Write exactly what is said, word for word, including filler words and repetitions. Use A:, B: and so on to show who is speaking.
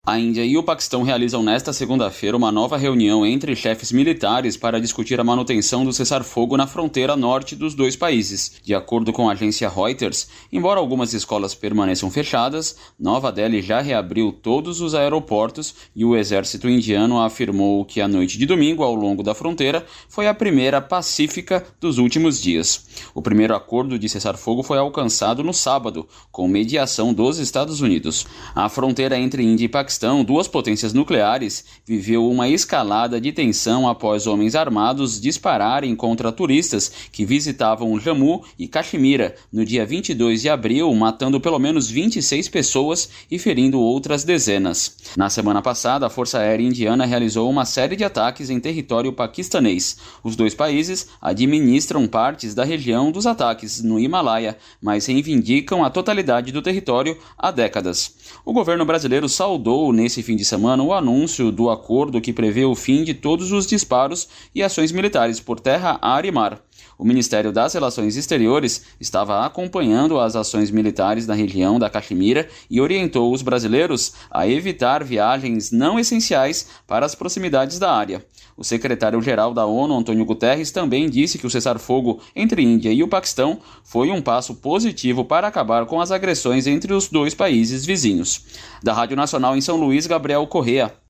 A: A Índia e o Paquistão realizam nesta segunda-feira uma nova reunião entre chefes militares para discutir a manutenção do cessar-fogo na fronteira norte dos dois países. De acordo com a agência Reuters, embora algumas escolas permaneçam fechadas, Nova Delhi já reabriu todos os aeroportos e o exército indiano afirmou que a noite de domingo ao longo da fronteira foi a primeira pacífica dos últimos dias. O primeiro acordo de cessar-fogo foi alcançado no sábado, com mediação dos Estados Unidos. A fronteira entre Índia e Paquistão, duas potências nucleares, viveu uma escalada de tensão após homens armados dispararem contra turistas que visitavam Jammu e Caxemira no dia vinte e dois de abril, matando pelo menos vinte e seis pessoas e ferindo outras dezenas. Na semana passada, a Força Aérea Indiana realizou uma série de ataques em território paquistanês. Os dois países administram partes da região dos ataques no Himalaia, mas reivindicam a totalidade do território há décadas. O governo brasileiro saudou nesse fim de semana o anúncio do acordo que prevê o fim de todos os disparos e ações militares por terra, ar e mar. O Ministério das Relações Exteriores estava acompanhando as ações militares na região da Caxemira e orientou os brasileiros a evitar viagens não essenciais para as proximidades da área. O secretário-geral da ONU, Antônio Guterres, também disse que o cessar-fogo entre Índia e o Paquistão foi um passo positivo para acabar com as agressões entre os dois países vizinhos. Da Rádio Nacional em São Luís, Gabriel Correa.